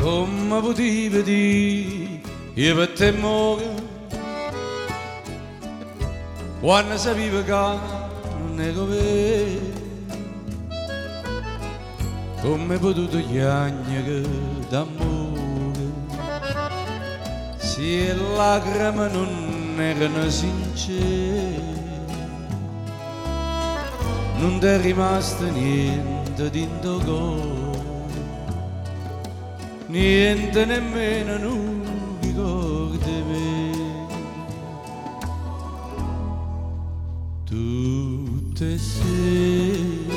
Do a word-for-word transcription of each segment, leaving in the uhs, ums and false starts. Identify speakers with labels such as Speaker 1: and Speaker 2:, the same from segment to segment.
Speaker 1: come potevi dire io per te muoio quando sapevo che non ero vero, come hai potuto chiagnare d'amore se le lacrime non erano sincere, non ti è rimasto niente dentro cuore, niente nemmeno non ricordi me. Tutte sere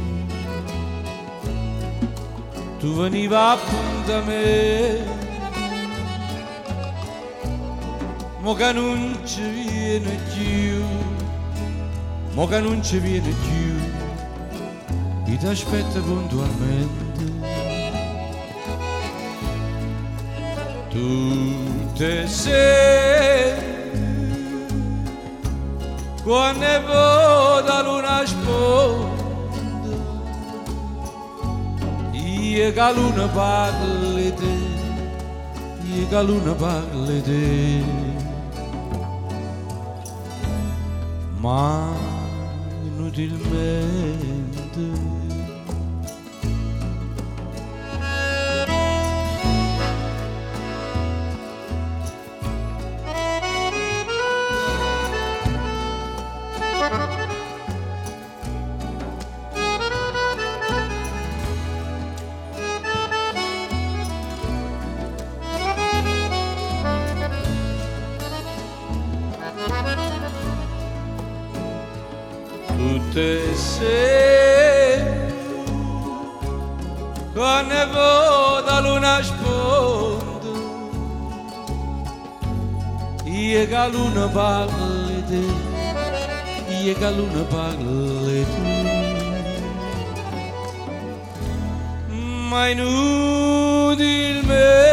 Speaker 1: tu venivi appunto a me, mo che non ci viene più, mo che non ci viene più, io ti aspetto puntualmente. Tutte sere quando è vuota luna sponda, io che la luna parla di te, io che la luna parla di te, ma inutilmente. Tutte sere quando è vuota luna sponda, io che la luna parla di te, io che la luna parla di te, ma inutilmente.